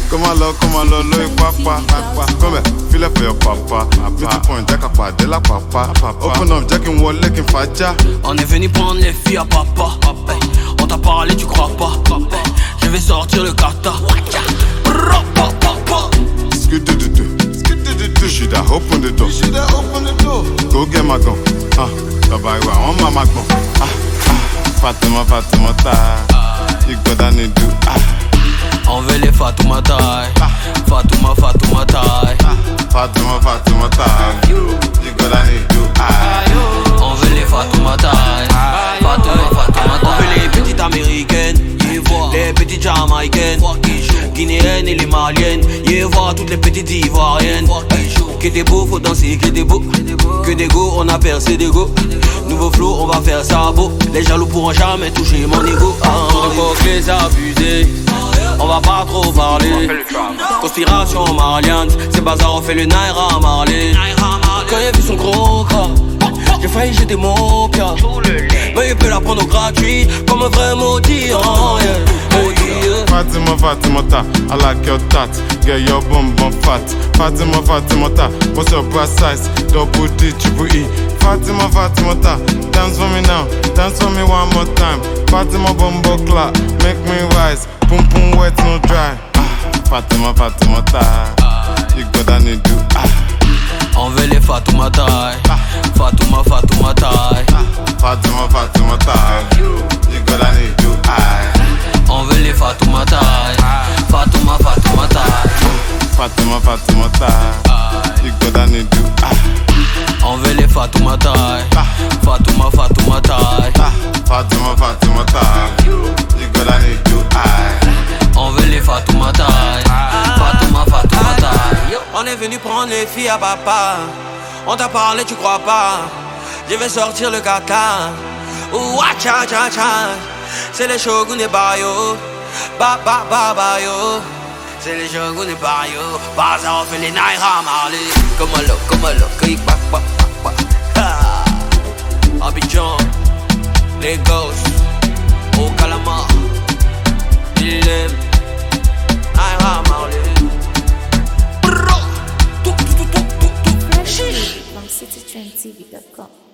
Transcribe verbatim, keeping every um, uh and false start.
Comment là, comment là, l'œil papa. Come feel it for your papa. Me two point, Jack a pas de la papa. Open up, Jack and Wall, Lake and Faja. On est venu prendre les filles à papa. On t'a parlé, tu crois pas. Je vais sortir le kata. You should have opened the door. You should have opened the door. Go get my gun. Ah, bye bye. On my gun. Ah, ah. Fatima, Fatima, ta. You got that need to. Ah. On veut les Fatouma taille. Fatouma, Fatouma taille. Fatouma, Fatouma taille. You got that need to. Ah. On veut les Fatouma taille. Fatouma, Fatouma taille. On veut les petites américaines. Les petites jamaïcaines, guinéennes et les maliennes. Yeah, voir toutes les petites ivoiriennes. Que des beaux, faut danser, que des beaux. Que des go, on a percé des go. Nouveau flow, on va faire ça beau. Les jaloux pourront jamais toucher mon ego. On évoque les abusés. On va pas trop parler. Conspiration malienne. C'est bazar, on fait le Naira Marley. Quand il a vu son gros corps, j'ai failli jeter mon cœur. Mais il peut la prendre au gratuit, comme un vrai maudit, oh yeah. Maudit, yeah. Fatima, Fatima, ta, I like your tat. Get your bum bum fat. Fatima, Fatima, ta, what's your breast size? Double D, triple E. Fatima, Fatima, ta, dance for me now, dance for me one more time. Fatima, bumbo clap, make me rise. Pum pum wet, no dry. Ah, Fatima, Fatima, ta, you got that need to. Ah. On veut les Fatouma taille. Fatouma, Fatouma taille. Fatouma, Fatouma taille. You got that need to. Ah. On veut les Fatouma taille. Fatouma, Fatouma taille. Fatouma, Fatouma taille. You got that need to. Ah. On veut les Fatouma taille. Fatouma, Fatouma taille. Fatouma, Fatouma taille. You got that need to. Ah. On veut les Fatouma taille. Fatouma, Fatouma taille. On est venu prendre les filles à papa. On t'a parlé, tu crois pas. Je vais sortir le kata. Ouah, cha, cha, cha. C'est les shogun et bayo. Ba, ba, ba, ba, yo. C'est les shogun et bayo. Bazar, on fait les Naira Marley. Comme un loc, comme un loc. Kick, back, back, back, back. Abidjan, Lagos, au Calamar, Dilem, Naira Marley. from city trend t v dot com.